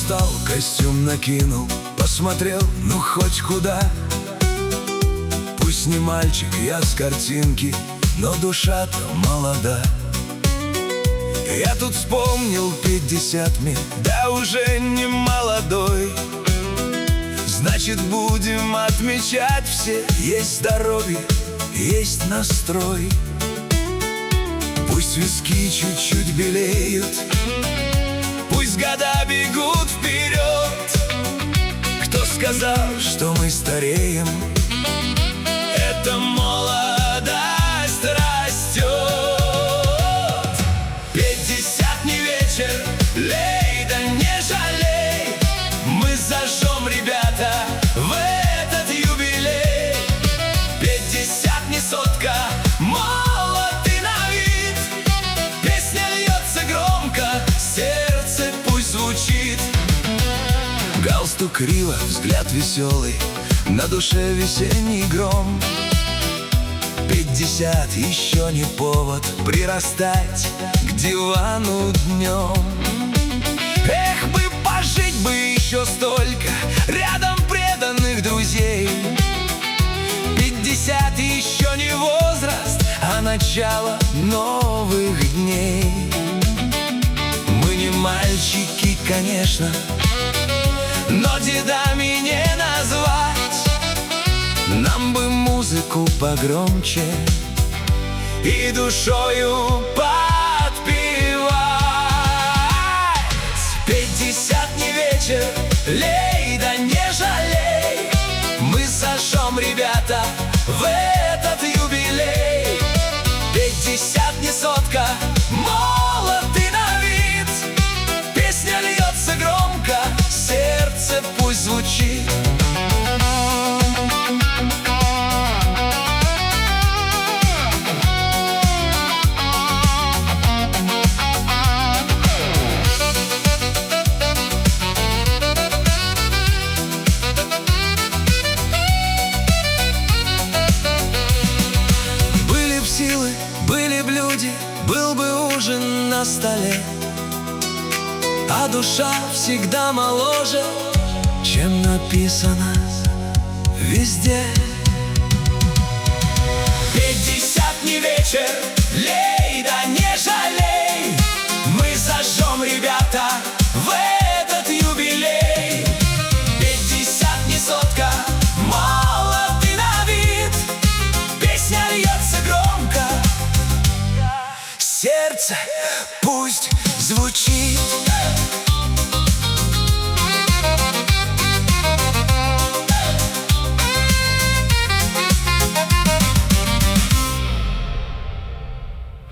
встал, костюм накинул, посмотрел, ну хоть куда. Пусть не мальчик, я с картинки, но душа-то молода. Я тут вспомнил 50 мне, да уже не молодой. Значит, будем отмечать все. Есть здоровье, есть настрой. Пусть виски чуть-чуть белеют, пусть года бегут вперед. Кто сказал, что мы стареем? Это молодость растет. 50 не вечер, лей да не жалей. Мы зажжем, ребята, в этот юбилей. 50 не сотка, молоды на вид. Песня льется громко, сердце пусть звучит. Галстук криво, взгляд веселый, на душе весенний гром. 50 еще не повод прирастать к дивану днем. Эх, бы пожить бы еще столько, рядом преданных друзей. 50 еще не возраст, а начало новых дней. Мы не мальчики, конечно, но дедами не назвать. Нам бы музыку погромче и душою подпевать. 50 не вечер, лей да не жалей. Мы зажжем, ребята, в этот юбилей. 50 не сотка, молоды на вид. Песня льется громко, сердце пусть звучит. Были б силы, были б люди, был бы ужин на столе, а душа всегда моложе, чем написано везде. 50 не вечер, лей да не жалей. Мы зажжем, ребята, в этот юбилей. 50 не сотка, молоды на вид. Песня льется громко, сердце пусть звучит.